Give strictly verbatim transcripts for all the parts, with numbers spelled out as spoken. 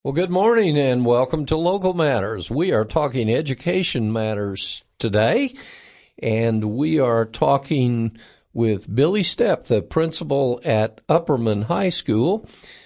Well, good morning and welcome to Local Matters. We are talking education matters today, and we are talking with Billy Stepp, the principal at Upperman High School,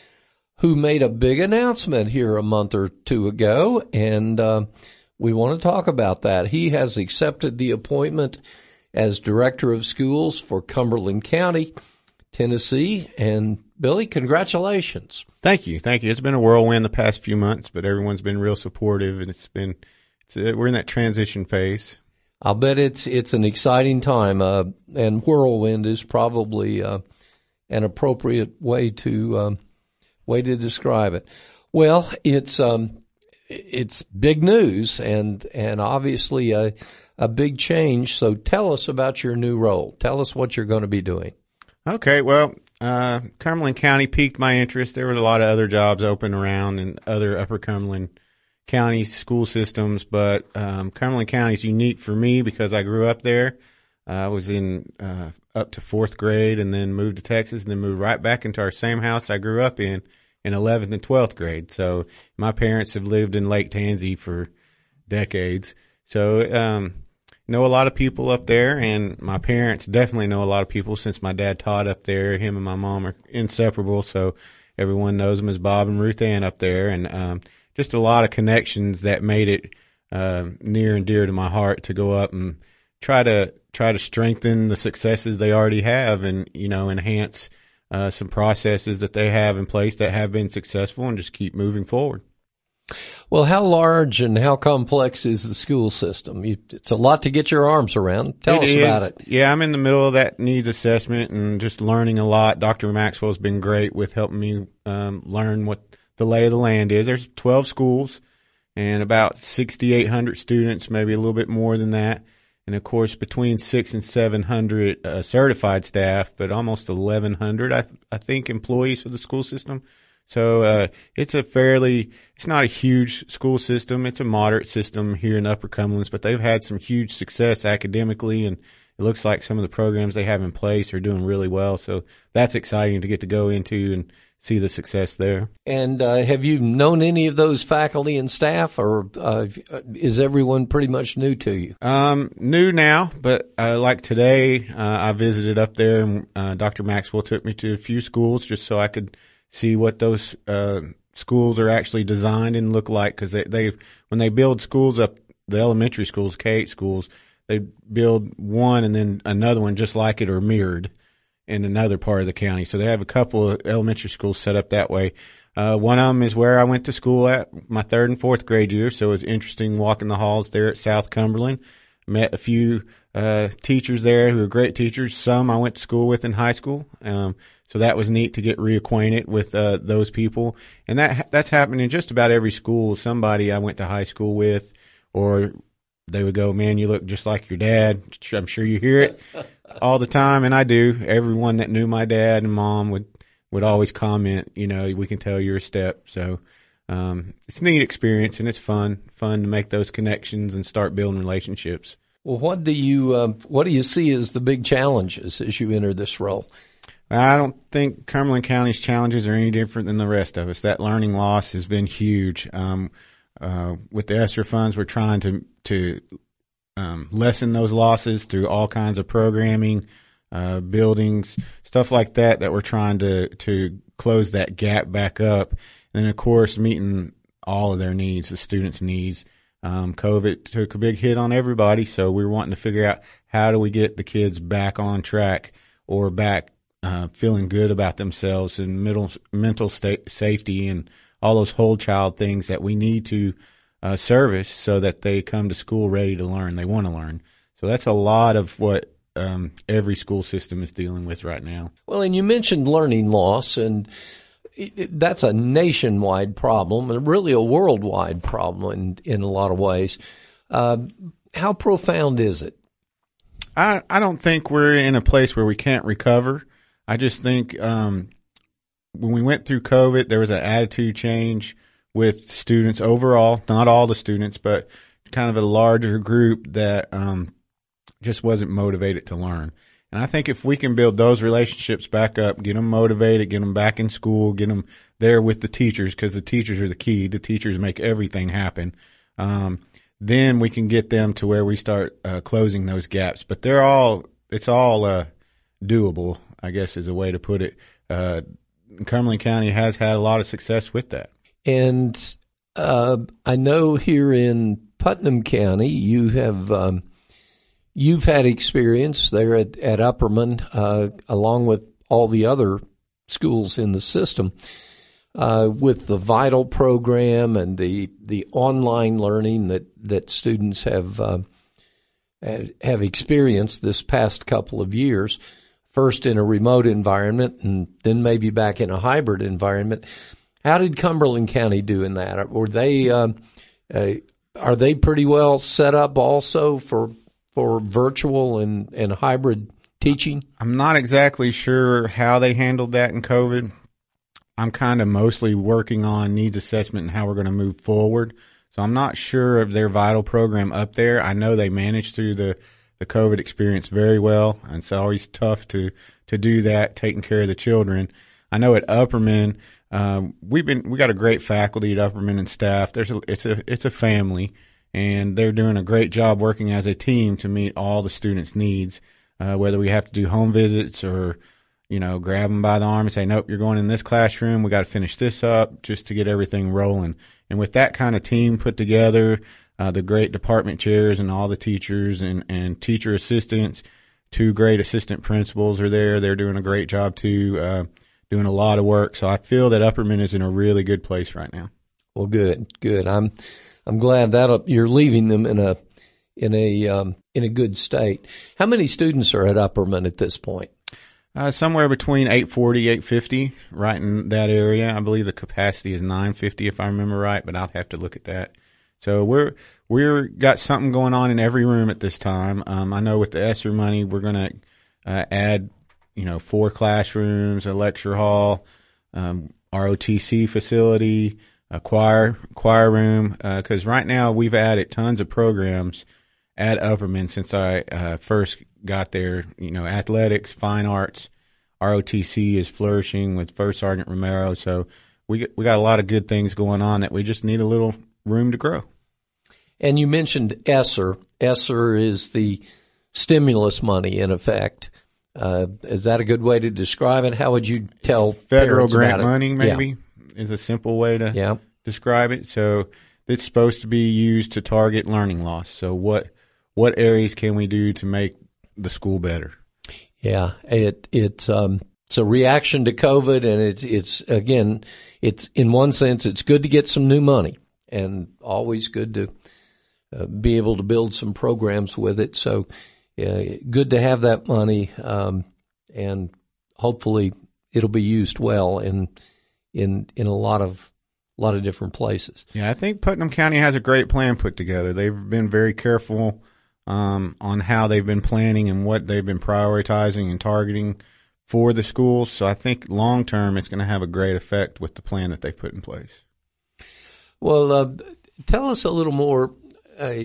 who made a big announcement here a month or two ago, and uh, we want to talk about that. He has accepted the appointment as Director of Schools for Cumberland County, Tennessee, and Billy, congratulations. Thank you. Thank you. It's been a whirlwind the past few months, but everyone's been real supportive, and it's been, it's a, we're in that transition phase. I'll bet it's, it's an exciting time, uh, and whirlwind is probably, uh, an appropriate way to, um, way to describe it. Well, it's, um, it's big news and, and obviously a, a big change. So tell us about your new role. Tell us what you're going to be doing. Okay. Well, Uh, Cumberland County piqued my interest. There were a lot of other jobs open around in other Upper Cumberland County school systems, but um, Cumberland County is unique for me because I grew up there. Uh, I was in uh, up to fourth grade and then moved to Texas and then moved right back into our same house I grew up in in eleventh and twelfth grade. So my parents have lived in Lake Tansy for decades. So um know a lot of people up there, and my parents definitely know a lot of people since my dad taught up there. Him and my mom are inseparable, so everyone knows them as Bob and Ruth Ann up there, and um, just a lot of connections that made it uh, near and dear to my heart to go up and try to try to strengthen the successes they already have, and you know enhance uh, some processes that they have in place that have been successful, and just keep moving forward. Well, how large and how complex is the school system? You, it's a lot to get your arms around. Tell us about it. Yeah, I'm in the middle of that needs assessment and just learning a lot. Doctor Maxwell's been great with helping me um, learn what the lay of the land is. There's twelve schools and about sixty-eight hundred students, maybe a little bit more than that. And, of course, between six and seven hundred uh, certified staff, but almost eleven hundred, I, I think, employees for the school system. So, uh, it's a fairly, it's not a huge school system. It's a moderate system here in Upper Cumberland, but they've had some huge success academically, and it looks like some of the programs they have in place are doing really well. So that's exciting to get to go into and see the success there. And, uh, have you known any of those faculty and staff, or, uh, is everyone pretty much new to you? Um, new now, but, uh, like today, uh, I visited up there, and, uh, Doctor Maxwell took me to a few schools just so I could see what those uh schools are actually designed and look like, because they, they when they build schools up, the elementary schools, K eight schools, they build one and then another one just like it or mirrored in another part of the county. So they have a couple of elementary schools set up that way. Uh one of them is where I went to school at my third and fourth grade year, so it was interesting walking the halls there at South Cumberland. Met a few uh teachers there who are great teachers. Some I went to school with in high school. Um so that was neat to get reacquainted with uh those people. And that that's happened in just about every school. Somebody I went to high school with, or they would go, "Man, you look just like your dad." I'm sure you hear it all the time, and I do. Everyone that knew my dad and mom would would always comment, you know, "We can tell you're a Stepp." So Um, it's a neat experience, and it's fun, fun to make those connections and start building relationships. Well, what do you, uh, what do you see as the big challenges as you enter this role? I don't think Cumberland County's challenges are any different than the rest of us. That learning loss has been huge. Um, uh, with the ESSER funds, we're trying to, to, um, lessen those losses through all kinds of programming, uh, buildings, stuff like that, that we're trying to, to close that gap back up. And then, of course, meeting all of their needs, the students' needs. Um, COVID took a big hit on everybody, so we're wanting to figure out how do we get the kids back on track or back uh, feeling good about themselves and middle, mental state, safety and all those whole child things that we need to uh, service so that they come to school ready to learn. They want to learn. So that's a lot of what um, every school system is dealing with right now. Well, and you mentioned learning loss, and that's a nationwide problem and really a worldwide problem in, in a lot of ways. Uh, how profound is it? I, I don't think we're in a place where we can't recover. I just think um, when we went through COVID, there was an attitude change with students overall, not all the students, but kind of a larger group that um, just wasn't motivated to learn. And I think if we can build those relationships back up, get them motivated, get them back in school, get them there with the teachers, because the teachers are the key. The teachers make everything happen. Um, then we can get them to where we start uh, closing those gaps. But they're all, it's all uh, doable, I guess is a way to put it. Uh, Cumberland County has had a lot of success with that. And uh, I know here in Putnam County, you have um, you've had experience there at, at Upperman, uh, along with all the other schools in the system, uh, with the VITAL program and the the online learning that that students have uh, have experienced this past couple of years. First in a remote environment and then maybe back in a hybrid environment. How did Cumberland County do in that? Were they uh, uh, are they pretty well set up also for for virtual and, and hybrid teaching? I'm not exactly sure how they handled that in COVID. I'm kind of mostly working on needs assessment and how we're going to move forward. So I'm not sure of their VITAL program up there. I know they managed through the the COVID experience very well, and it's always tough to, to do that, taking care of the children. I know at Upperman, um, we've been, we got a great faculty at Upperman and staff. There's a, it's a, it's a family, and they're doing a great job working as a team to meet all the students' needs, uh, whether we have to do home visits or, you know, grab them by the arm and say, nope, you're going in this classroom. We got to finish this up just to get everything rolling. And with that kind of team put together, Uh, the great department chairs and all the teachers and, and teacher assistants, two great assistant principals are there. They're doing a great job too, uh, doing a lot of work. So I feel that Upperman is in a really good place right now. Well, good, good. I'm, I'm glad that you're leaving them in a, in a, um, in a good state. How many students are at Upperman at this point? Uh, somewhere between eight forty, eight fifty, right in that area. I believe the capacity is nine fifty if I remember right, but I'll have to look at that. So we're we're got something going on in every room at this time. Um, I know with the ESSER money, we're going to uh, add, you know, four classrooms, a lecture hall, um, R O T C facility, a choir choir room. Because uh, right now we've added tons of programs at Upperman since I uh, first got there. You know, athletics, fine arts, R O T C is flourishing with First Sergeant Romero. So we we got a lot of good things going on that we just need a little room to grow. And you mentioned ESSER. ESSER is the stimulus money, in effect. Uh, is that a good way to describe it? How would you tell federal parents grant about it? money? Maybe yeah. is a simple way to yeah. describe it. So it's supposed to be used to target learning loss. So what what areas can we do to make the school better? Yeah, it it um, it's a reaction to COVID, and it's it's again, it's in one sense, it's good to get some new money, and always good to uh, be able to build some programs with it. So, uh, good to have that money, um, and hopefully it'll be used well in in in a lot of a lot of different places. Yeah, I think Putnam County has a great plan put together. They've been very careful um, on how they've been planning and what they've been prioritizing and targeting for the schools. So I think long term it's going to have a great effect with the plan that they put in place. Well, uh, tell us a little more. Uh,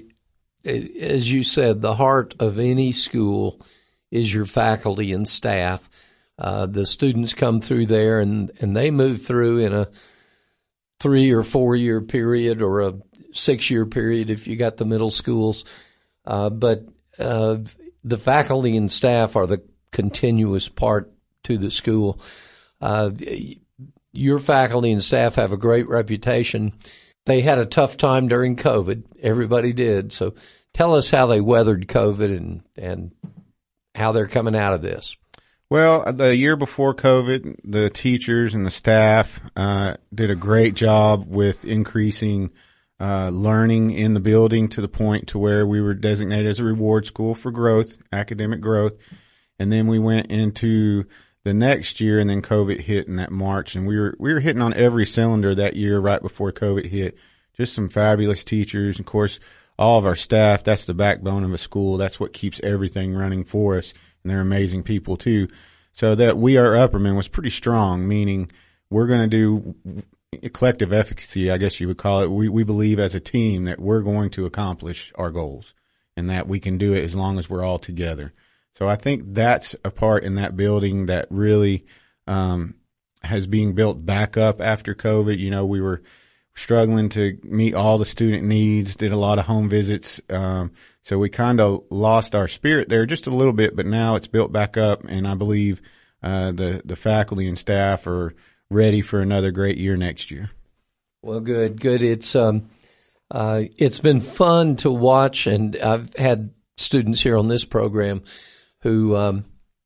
as you said, the heart of any school is your faculty and staff. Uh, the students come through there, and, and they move through in a three or four year period or a six year period if you got the middle schools. Uh, but uh, the faculty and staff are the continuous part to the school. Uh, your faculty and staff have a great reputation. They had a tough time during COVID. Everybody did. So tell us how they weathered COVID and, and how they're coming out of this. Well, the year before COVID, the teachers and the staff uh, did a great job with increasing uh, learning in the building to the point to where we were designated as a reward school for growth, academic growth. And then we went into the next year, and then COVID hit in that March, and we were we were hitting on every cylinder that year right before COVID hit. Just some fabulous teachers. Of course, all of our staff, that's the backbone of a school. That's what keeps everything running for us, and they're amazing people too. So that We Are Upperman was pretty strong, meaning we're going to do collective efficacy, I guess you would call it. We we believe as a team that we're going to accomplish our goals and that we can do it as long as we're all together. So I think that's a part in that building that really um, has been built back up after COVID. You know, we were struggling to meet all the student needs, did a lot of home visits. Um, so we kind of lost our spirit there just a little bit, but now it's built back up, and I believe uh, the, the faculty and staff are ready for another great year next year. Well, good, good. It's um, uh, it's been fun to watch, and I've had students here on this program who, um,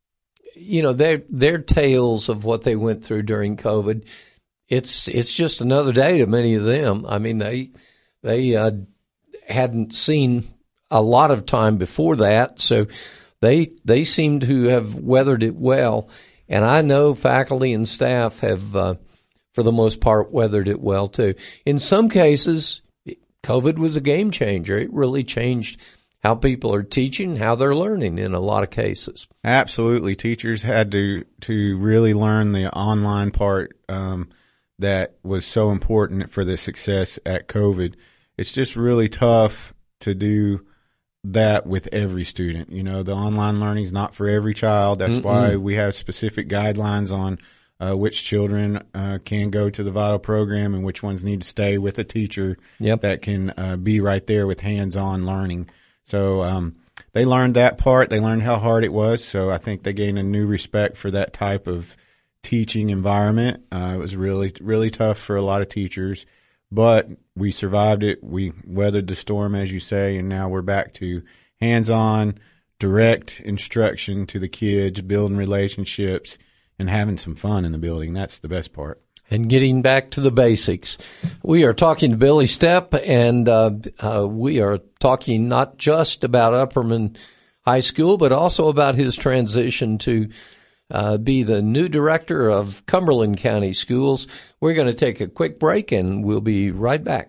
you know, their their tales of what they went through during COVID. It's it's just another day to many of them. I mean, they they uh, hadn't seen a lot of time before that, so they they seem to have weathered it well. And I know faculty and staff have, uh, for the most part, weathered it well too. In some cases, COVID was a game changer. It really changed how people are teaching, how they're learning in a lot of cases. Absolutely, teachers had to to really learn the online part. Um, that was so important for the success at COVID. It's just really tough to do that with every student. You know, the online learning is not for every child. That's Mm-mm. why we have specific guidelines on uh, which children uh, can go to the Vital program and which ones need to stay with a teacher yep. that can uh, be right there with hands-on learning. So um, they learned that part. They learned how hard it was. So I think they gained a new respect for that type of teaching environment. Uh, it was really, really tough for a lot of teachers, but we survived it. We weathered the storm, as you say, and now we're back to hands-on, direct instruction to the kids, building relationships, and having some fun in the building. That's the best part. And getting back to the basics. We are talking to Billy Stepp, and uh, uh, we are talking not just about Upperman High School, but also about his transition to Uh, be the new director of Cumberland County Schools. We're going to take a quick break, and we'll be right back.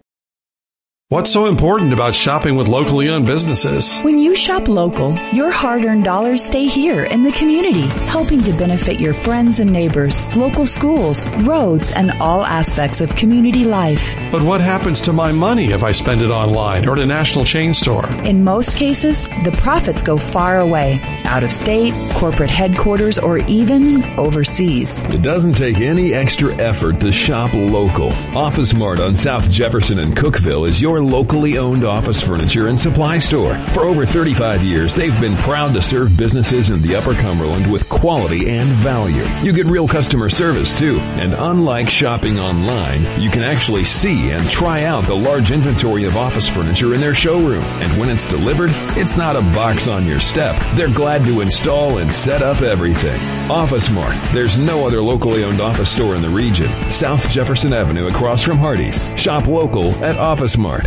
What's so important about shopping with locally owned businesses? When you shop local, your hard-earned dollars stay here in the community, helping to benefit your friends and neighbors, local schools, roads, and all aspects of community life. But what happens to my money if I spend it online or at a national chain store? In most cases, the profits go far away, out of state, corporate headquarters, or even overseas. It doesn't take any extra effort to shop local. Office Mart on South Jefferson and Cookeville is your locally owned office furniture and supply store. For over thirty-five years, they've been proud to serve businesses in the Upper Cumberland with quality and value. You get real customer service too, and unlike shopping online, you can actually see and try out the large inventory of office furniture in their showroom. And when it's delivered, it's not a box on your step. They're glad to install and set up everything. Office Mart. There's no other locally owned office store in the region. South Jefferson Avenue across from Hardee's. Shop local at Office Mart.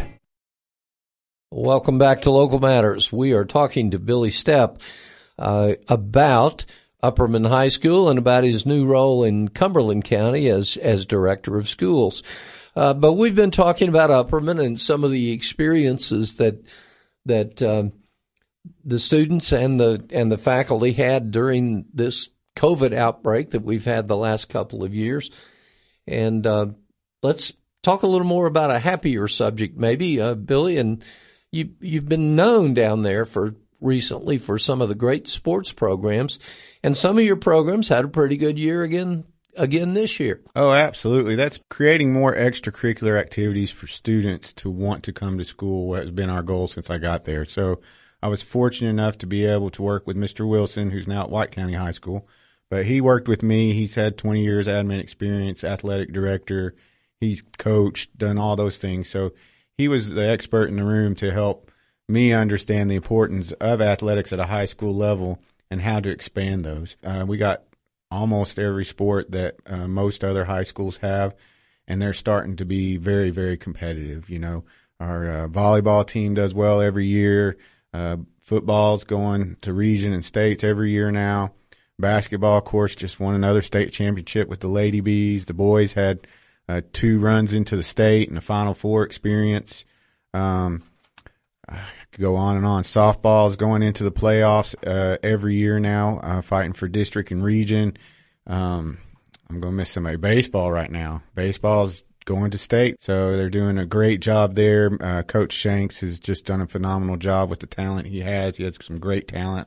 Welcome back to Local Matters. We are talking to Billy Stepp uh, about Upperman High School and about his new role in Cumberland County as as director of schools. Uh, but we've been talking about Upperman and some of the experiences that that um, the students and the and the faculty had during this COVID outbreak that we've had the last couple of years. And uh, let's talk a little more about a happier subject, maybe, uh, Billy. And you you've been known down there for recently for some of the great sports programs, and some of your programs had a pretty good year again again this year. Oh, absolutely. That's creating more extracurricular activities for students to want to come to school has been our goal since I got there. So I was fortunate enough to be able to work with Mister Wilson, who's now at White County High School. But he worked with me. He's had twenty years admin experience, athletic director. He's coached, done all those things. So he was the expert in the room to help me understand the importance of athletics at a high school level and how to expand those. Uh, we got almost every sport that uh, most other high schools have, and they're starting to be very, very competitive. You know, our uh, volleyball team does well every year. Uh, football's going to region and states every year now. Basketball, of course, just won another state championship with the Lady Bees. The boys had uh, two runs into the state and the Final Four experience. Um, I could go on and on. Softball is going into the playoffs uh, every year now, uh, fighting for district and region. Um, I'm going to miss somebody. Baseball right now. Baseball's going to state, so they're doing a great job there. Uh, Coach Shanks has just done a phenomenal job with the talent he has. He has some great talent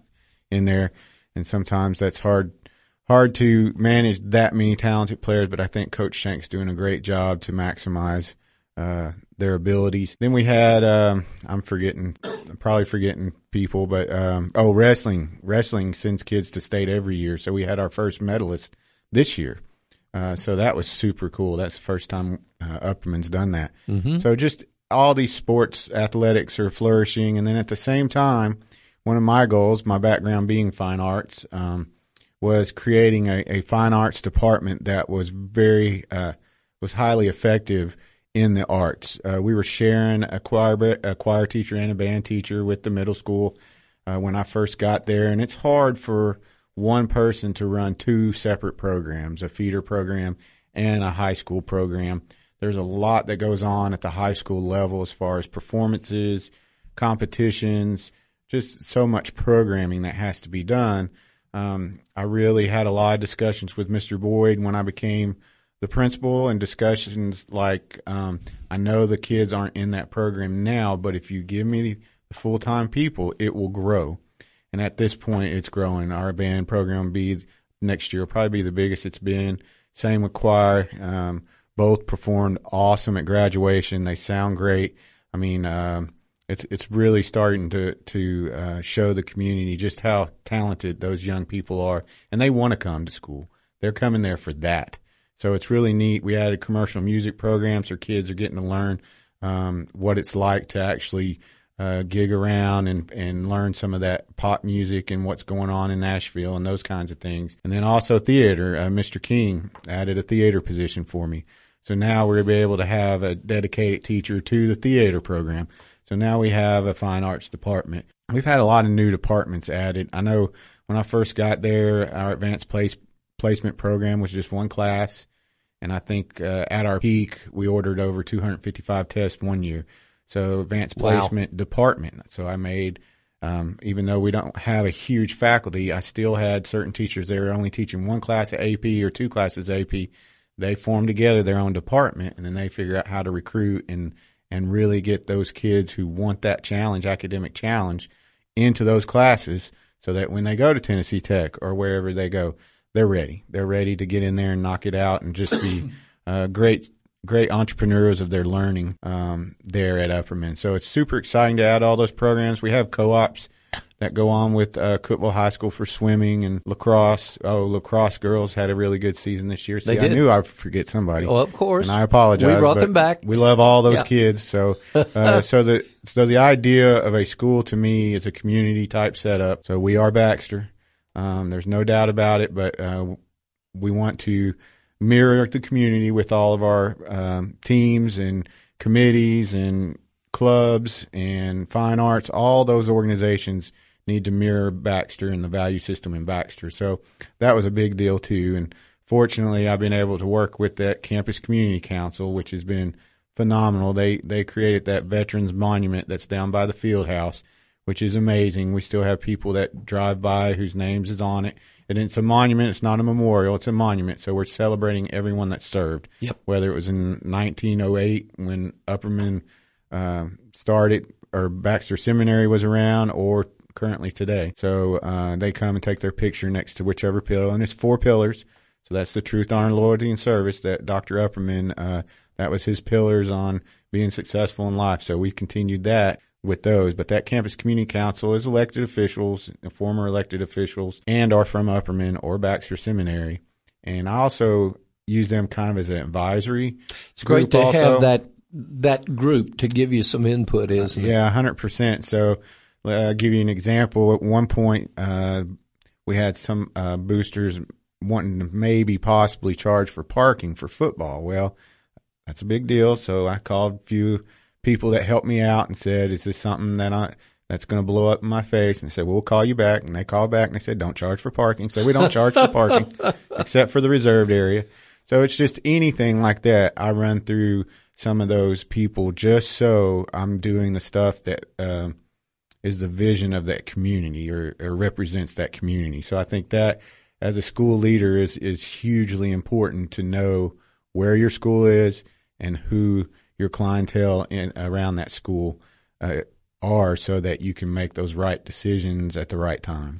in there. And sometimes that's hard, hard to manage that many talented players, but I think Coach Shank's doing a great job to maximize, uh, their abilities. Then we had, um, I'm forgetting, I'm probably forgetting people, but, um, oh, wrestling, wrestling sends kids to state every year. So we had our first medalist this year. Uh, so that was super cool. That's the first time, uh, Upperman's done that. Mm-hmm. So just all these sports athletics are flourishing. And then at the same time, one of my goals, my background being fine arts, um, was creating a, a fine arts department that was very, uh, was highly effective in the arts. Uh, we were sharing a choir, a choir teacher and a band teacher with the middle school, uh, when I first got there. And it's hard for one person to run two separate programs, a feeder program and a high school program. There's a lot that goes on at the high school level as far as performances, competitions, just so much programming that has to be done. Um, I really had a lot of discussions with Mister Boyd when I became the principal, and discussions like, um, I know the kids aren't in that program now, but if you give me the full-time people, it will grow. And at this point, it's growing. Our band program will be next year will probably be the biggest it's been. Same with choir. Um, both performed awesome at graduation. They sound great. I mean, um, It's it's really starting to to uh, show the community just how talented those young people are, and they want to come to school. They're coming there for that. So it's really neat. We added commercial music programs, so kids are getting to learn um, what it's like to actually uh, gig around and and learn some of that pop music and what's going on in Nashville and those kinds of things. And then also theater. Uh, Mister King added a theater position for me. So now we're going to be able to have a dedicated teacher to the theater program. So now we have a fine arts department. We've had a lot of new departments added. I know when I first got there, our advanced place, placement program was just one class. And I think uh, at our peak, we ordered over two hundred fifty-five tests one year. So advanced placement wow. department. So I made, um, even though we don't have a huge faculty, I still had certain teachers. They were only teaching one class of A P or two classes of A P. They form together their own department, and then they figure out how to recruit and and really get those kids who want that challenge, academic challenge, into those classes so that when they go to Tennessee Tech or wherever they go, they're ready. They're ready to get in there and knock it out and just be uh, great great entrepreneurs of their learning um, there at Upperman. So it's super exciting to add all those programs. We have co-ops that go on with uh, Cookeville High School for swimming and lacrosse. Oh, lacrosse girls had a really good season this year. See, I knew I'd forget somebody. Well, of course. And I apologize. We brought them back. We love all those yeah. kids. So, uh, so the, so the idea of a school to me is a community type setup. So we are Baxter. Um, there's no doubt about it, but, uh, we want to mirror the community with all of our, um, teams and committees and clubs and fine arts. All those organizations need to mirror Baxter and the value system in Baxter. So that was a big deal too. And fortunately, I've been able to work with that Campus Community Council, which has been phenomenal. They, they created that Veterans Monument that's down by the field house, which is amazing. We still have people that drive by whose names is on it. And it's a monument. It's not a memorial. It's a monument. So we're celebrating everyone that served, yep. whether it was in nineteen oh eight when Upperman uh, started or Baxter Seminary was around, or currently today. So uh, they come and take their picture next to whichever pillar, and it's four pillars. So that's the truth, honor, loyalty, and service that Doctor Upperman, uh, that was his pillars on being successful in life. So we continued that with those. But that Campus Community Council is elected officials, former elected officials, and are from Upperman or Baxter Seminary. And I also use them kind of as an advisory. It's great to also have that that group to give you some input, isn't it? Yeah, one hundred percent. So I'll give you an example. At one point, uh, we had some uh, boosters wanting to maybe possibly charge for parking for football. Well, that's a big deal. So I called a few people that helped me out and said, is this something that I, that's going to blow up in my face? And they said, well, we'll call you back. And they called back and they said, don't charge for parking. So we don't charge for parking except for the reserved area. So it's just anything like that. I run through some of those people just so I'm doing the stuff that, um, is the vision of that community or, or represents that community. So I think that as a school leader is, is hugely important to know where your school is and who your clientele in around that school uh, are, so that you can make those right decisions at the right time.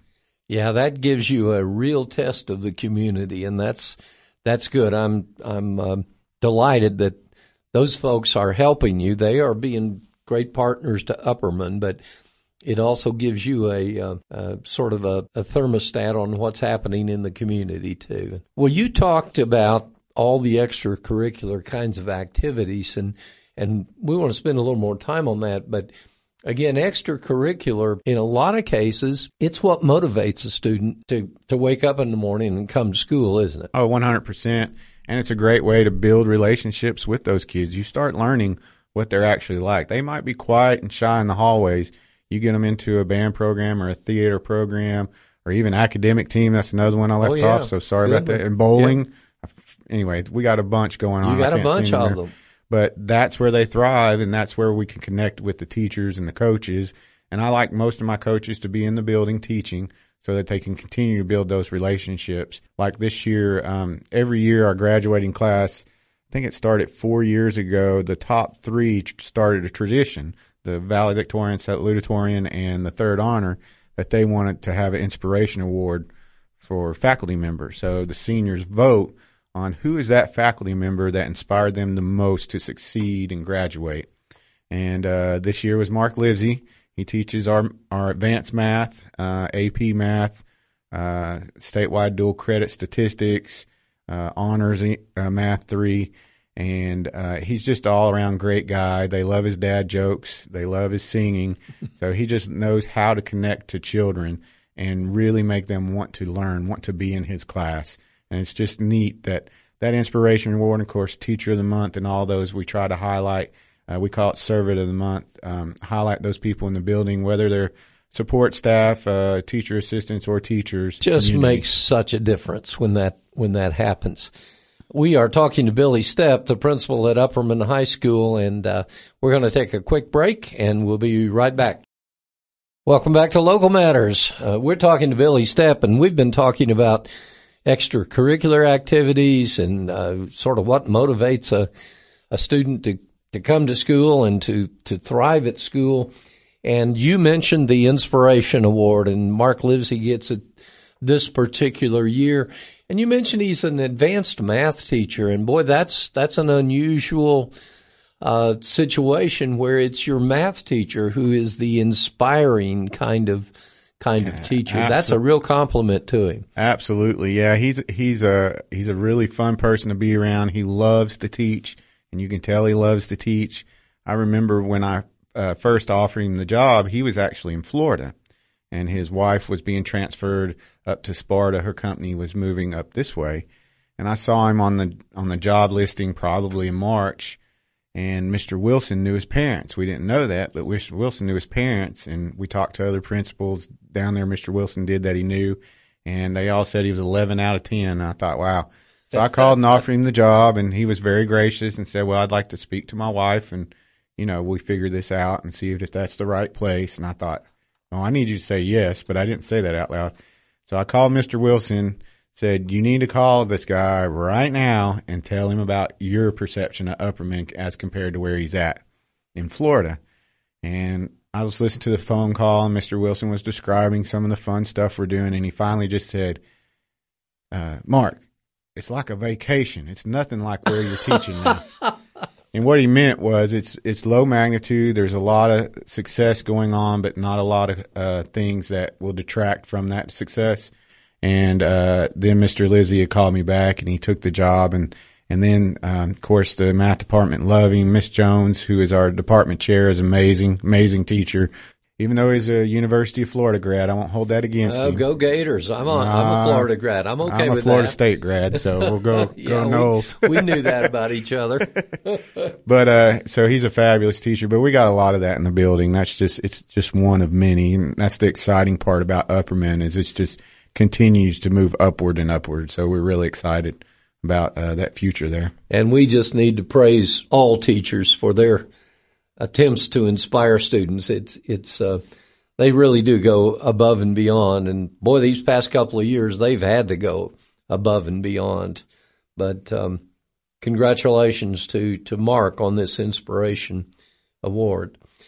Yeah, that gives you a real test of the community, and that's that's good. I'm I'm um, delighted that those folks are helping you. They are being great partners to Upperman, but it also gives you a, uh, a sort of a, a thermostat on what's happening in the community too. Well, you talked about all the extracurricular kinds of activities, and and we want to spend a little more time on that, but again, extracurricular, in a lot of cases, it's what motivates a student to, to wake up in the morning and come to school, isn't it? Oh, one hundred percent. And it's a great way to build relationships with those kids. You start learning what they're actually like. They might be quiet and shy in the hallways. You get them into a band program or a theater program or even academic team. That's another one I left oh, yeah. off, so sorry Good about one. that. And bowling. Yeah. Anyway, we got a bunch going on. You got a bunch of them. But that's where they thrive, and that's where we can connect with the teachers and the coaches. And I like most of my coaches to be in the building teaching so that they can continue to build those relationships. Like this year, um, every year our graduating class, I think it started four years ago, the top three started a tradition, the valedictorian, salutatorian, and the third honor, that they wanted to have an inspiration award for faculty members. So the seniors vote on who is that faculty member that inspired them the most to succeed and graduate. And uh, this year was Mark Livesey. He teaches our our advanced math, uh, A P math, uh, statewide dual credit statistics, uh, honors uh, math three, and uh, he's just all around great guy. They love his dad jokes. They love his singing. So he just knows how to connect to children and really make them want to learn, want to be in his class. And it's just neat that that inspiration award, and of course, teacher of the month and all those we try to highlight. Uh, we call it servant of the month. Um, highlight those people in the building, whether they're support staff, uh, teacher assistants, or teachers. Just community. Makes such a difference when that when that happens. We are talking to Billy Stepp, the principal at Upperman High School, and uh, we're going to take a quick break, and we'll be right back. Welcome back to Local Matters. Uh, we're talking to Billy Stepp, and we've been talking about extracurricular activities and uh, sort of what motivates a, a student to, to come to school and to, to thrive at school. And you mentioned the Inspiration Award, and Mark Livesey gets it this particular year. And you mentioned he's an advanced math teacher, and boy, that's that's an unusual uh, situation where it's your math teacher who is the inspiring kind of kind of teacher. Absolutely. That's a real compliment to him. Absolutely. Yeah, he's he's a he's a really fun person to be around. He loves to teach, and you can tell he loves to teach. I remember when I uh, first offered him the job, he was actually in Florida, and his wife was being transferred up to Sparta. Her company was moving up this way, and I saw him on the on the job listing probably in March. And Mister Wilson knew his parents. We didn't know that, but Mister Wilson knew his parents, and we talked to other principals down there. Mister Wilson did that he knew, and they all said he was eleven out of ten. And I thought, wow. So I called and offered him the job, and he was very gracious and said, well, I'd like to speak to my wife, and, you know, we figure this out and see if that's the right place. And I thought, well, I need you to say yes, but I didn't say that out loud. So I called Mister Wilson, said, you need to call this guy right now and tell him about your perception of Upperman as compared to where he's at in Florida. And I was listening to the phone call, and Mister Wilson was describing some of the fun stuff we're doing, and he finally just said, uh, Mark, it's like a vacation. It's nothing like where you're teaching now. And what he meant was it's it's low magnitude. There's a lot of success going on, but not a lot of uh, things that will detract from that success. And uh then Mister Livesey had called me back, and he took the job. And and then, um, of course, the math department loved him. Miss Jones, who is our department chair, is amazing, amazing teacher. Even though he's a University of Florida grad, I won't hold that against uh, him. Go Gators. I'm a, nah, I'm a Florida grad. I'm okay with that. I'm a Florida that. State grad, so we'll go, yeah, go Noles. we, we knew that about each other. But, uh, so he's a fabulous teacher, but we got a lot of that in the building. That's just, it's just one of many. And that's the exciting part about Upperman is it's just continues to move upward and upward. So we're really excited about, uh, that future there. And we just need to praise all teachers for their attempts to inspire students. It's, it's, uh, they really do go above and beyond. And boy, these past couple of years, they've had to go above and beyond. But, um, congratulations to, to Mark on this Inspiration Award.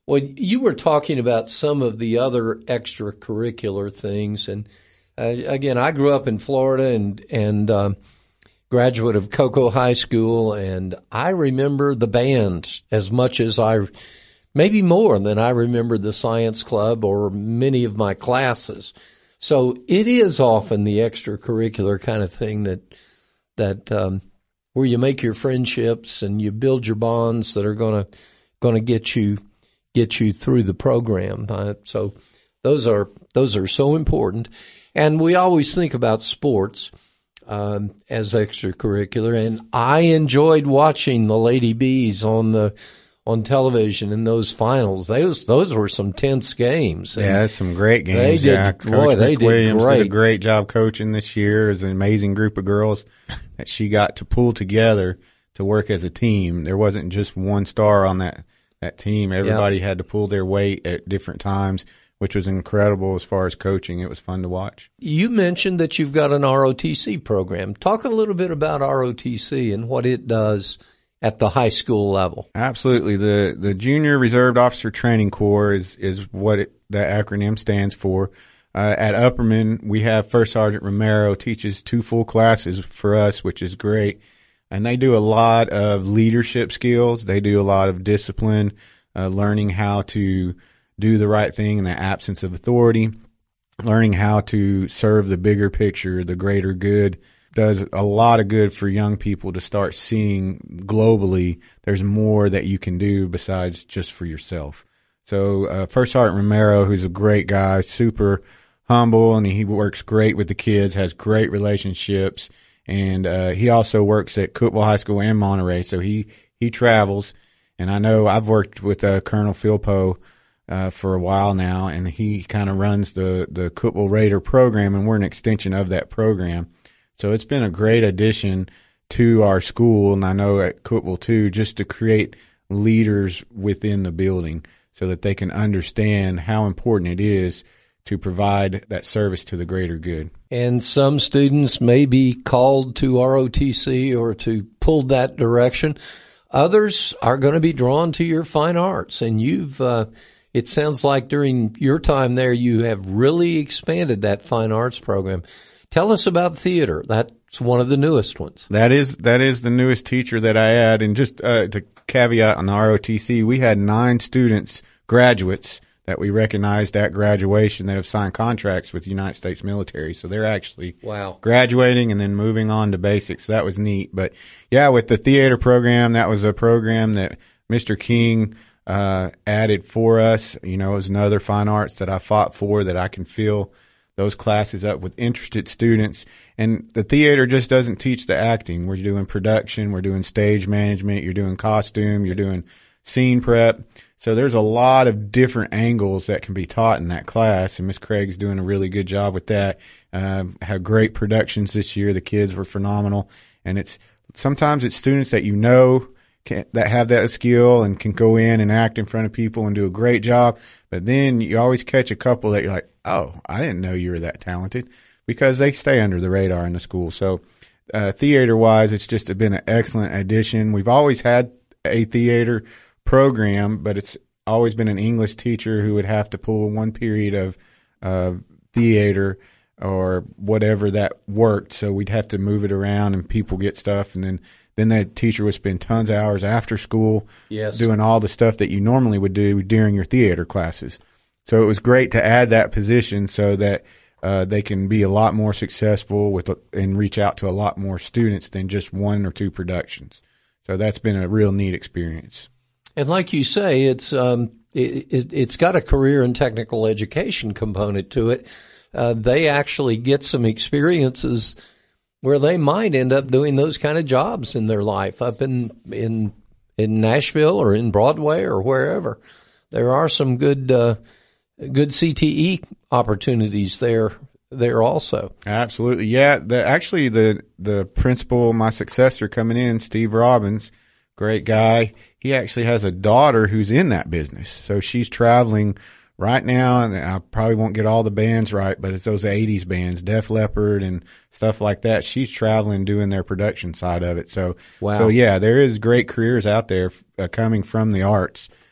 Well, you were talking about some of the other extracurricular things, and uh, again, I grew up in Florida and and um, graduate of Cocoa High School, and I remember the band as much as I, maybe more than I remember the science club or many of my classes. So it is often the extracurricular kind of thing that that um, where you make your friendships and you build your bonds that are going to going to get you. get you through the program. Uh, so those are, those are so important. And we always think about sports, um, as extracurricular. And I enjoyed watching the Lady Bees on the, on television in those finals. Those, those were some tense games. And yeah, some great games. They did, yeah. Coach boy, they did Williams great. did a great job coaching this year. It was an amazing group of girls that she got to pull together to work as a team. There wasn't just one star on that that team. Everybody yep. had to pull their weight at different times, which was incredible as far as coaching. It was fun to watch. You mentioned that you've got an R O T C program. Talk a little bit about R O T C and what it does at the high school level. Absolutely. The the Junior Reserve Officer Training Corps is is what it, that acronym stands for. Uh, at Upperman, we have First Sergeant Romero teaches two full classes for us, which is great. And they do a lot of leadership skills. They do a lot of discipline, uh, learning how to do the right thing in the absence of authority, learning how to serve the bigger picture, the greater good. Does a lot of good for young people to start seeing globally there's more that you can do besides just for yourself. So, uh, First Sergeant Romero, who's a great guy, super humble, and he works great with the kids, has great relationships. And, uh, he also works at Cookeville High School and Monterey. So he, he travels. And I know I've worked with, uh, Colonel Philpo, uh, for a while now, and he kind of runs the, the Cookeville Raider program, and we're an extension of that program. So it's been a great addition to our school. And I know at Cookeville too, just to create leaders within the building so that they can understand how important it is to provide that service to the greater good. And some students may be called to R O T C or to pull that direction. Others are going to be drawn to your fine arts. And you've, uh, it sounds like during your time there, you have really expanded that fine arts program. Tell us about theater. That's one of the newest ones. That is, that is the newest teacher that I had. And just, uh, to caveat on the R O T C, we had nine students, graduates, that we recognized at graduation that have signed contracts with the United States military. So they're actually wow. graduating and then moving on to basics. So that was neat. But yeah, with the theater program, that was a program that Mister King, uh, added for us. You know, it was another fine arts that I fought for, that I can fill those classes up with interested students. And the theater just doesn't teach the acting. We're doing production. We're doing stage management. You're doing costume. You're doing scene prep. So there's a lot of different angles that can be taught in that class, and Miss Craig's doing a really good job with that. Um, had great productions this year. The kids were phenomenal, and it's sometimes it's students that you know can, that have that skill and can go in and act in front of people and do a great job. But then you always catch a couple that you're like, oh, I didn't know you were that talented, because they stay under the radar in the school. So uh, theater-wise, it's just been an excellent addition. We've always had a theater program, but it's always been an English teacher who would have to pull one period of uh, theater or whatever that worked. So we'd have to move it around and people get stuff. And then, then that teacher would spend tons of hours after school yes. doing all the stuff that you normally would do during your theater classes. So it was great to add that position so that uh, they can be a lot more successful with and reach out to a lot more students than just one or two productions. So that's been a real neat experience. And like you say, it's um, it, it, it's got a career and technical education component to it. Uh, they actually get some experiences where they might end up doing those kind of jobs in their life up in in in Nashville or in Broadway or wherever. There are some good uh, good C T E opportunities there there also. Absolutely, yeah. The actually the the principal, my successor coming in, Steve Robbins. Great guy. He actually has a daughter who's in that business. So she's traveling right now, and I probably won't get all the bands right, but it's those eighties bands, Def Leppard and stuff like that. She's traveling doing their production side of it. So, wow. so yeah, there is great careers out there uh, coming from the arts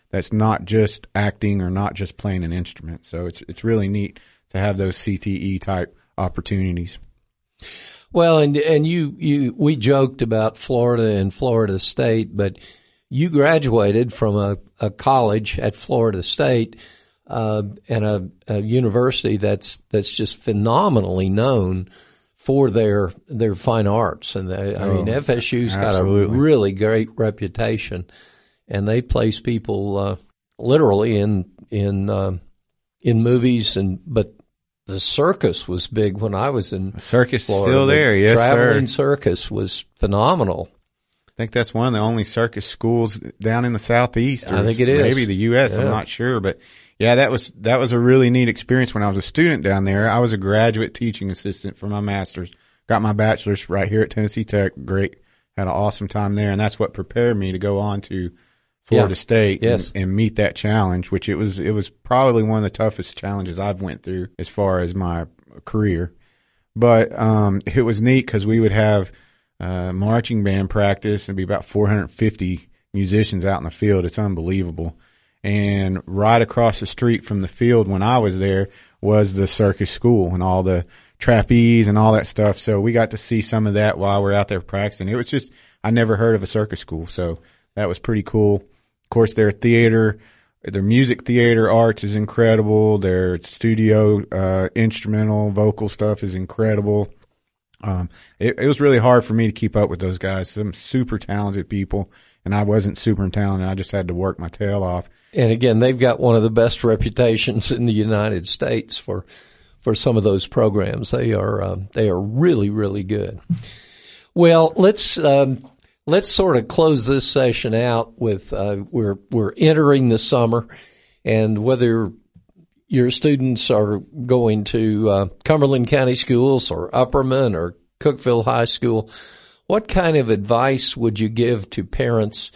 that's not just acting or not just playing an instrument. So it's it's really neat to have those C T E type opportunities. Well, and and you you we joked about Florida and Florida State, but you graduated from a, a college at Florida State uh, and a, a university that's that's just phenomenally known for their their fine arts. And they, I mean, Oh, F S U's got a absolutely. really great reputation, and they place people uh, literally in in uh, in movies. And but the circus was big when I was in The circus is Florida. still The there, yes, traveling sir. circus was phenomenal. I think that's one of the only circus schools down in the southeast. I or think it is. Maybe the U S. Yeah. I'm not sure, but yeah, that was that was a really neat experience when I was a student down there. I was a graduate teaching assistant for my master's. Got my bachelor's right here at Tennessee Tech. Great, had an awesome time there, and that's what prepared me to go on to Florida Yeah. State Yes. and, and meet that challenge. Which it was it was probably one of the toughest challenges I've went through as far as my career. But um, it was neat because we would have uh, marching band practice and be about four hundred fifty musicians out in the field. It's unbelievable. And right across the street from the field when I was there was the circus school and all the trapeze and all that stuff. So we got to see some of that while we're out there practicing. It was just, I never heard of a circus school. So that was pretty cool. Of course, their theater, their music theater arts is incredible. Their studio, uh, instrumental vocal stuff is incredible. Um, it, it was really hard for me to keep up with those guys. Some super talented people, and I wasn't super talented. I just had to work my tail off. And again, they've got one of the best reputations in the United States for for some of those programs. They are uh, they are really really good. Well, let's um, let's sort of close this session out with uh, we're we're entering the summer, and whether your students are going to uh, Cumberland County Schools or Upperman or Cookeville High School, what kind of advice would you give to parents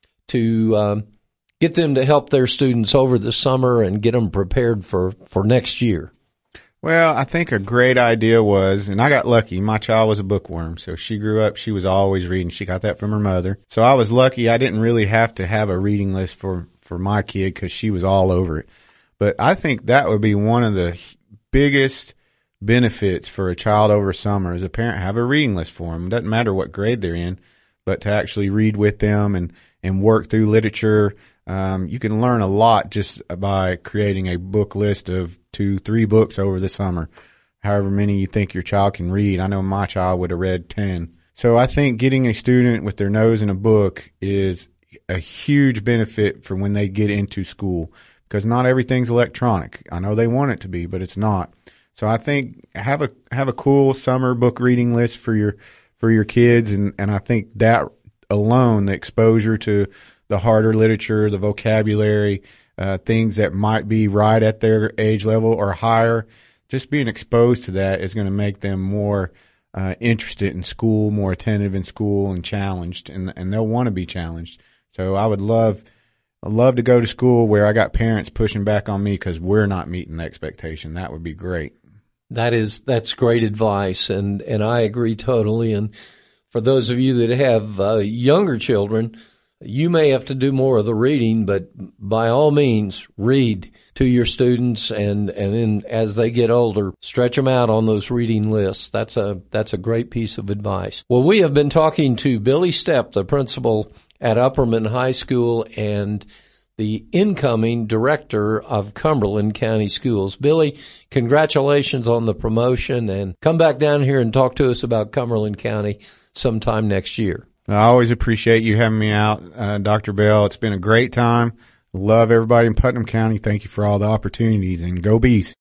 to um, get them to help their students over the summer and get them prepared for, for next year? Well, I think a great idea was, and I got lucky, my child was a bookworm. So she grew up, she was always reading. She got that from her mother. So I was lucky I didn't really have to have a reading list for, for my kid because she was all over it. But I think that would be one of the biggest benefits for a child over summer as a parent, have a reading list for them. It doesn't matter what grade they're in, but to actually read with them and, and work through literature. Um, you can learn a lot just by creating a book list of two, three books over the summer, however many you think your child can read. I know my child would have read ten. So I think getting a student with their nose in a book is a huge benefit for when they get into school, because not everything's electronic. I know they want it to be, but it's not. So I think have a have a cool summer book reading list for your for your kids, and, and I think that alone, the exposure to the harder literature, the vocabulary, uh, things that might be right at their age level or higher, just being exposed to that is going to make them more uh, interested in school, more attentive in school, and challenged, and and they'll want to be challenged. So I would love. I'd love to go to school where I got parents pushing back on me because we're not meeting the expectation. That would be great. That is, that's great advice, and, and I agree totally. And for those of you that have uh, younger children, you may have to do more of the reading, but by all means, read to your students, and, and then as they get older, stretch them out on those reading lists. That's a, that's a great piece of advice. Well, we have been talking to Billy Stepp, the principal at Upperman High School and the incoming director of Cumberland County Schools. Billy, congratulations on the promotion, and come back down here and talk to us about Cumberland County sometime next year. I always appreciate you having me out, uh, Doctor Bell. It's been a great time. Love everybody in Putnam County. Thank you for all the opportunities, and go Bees.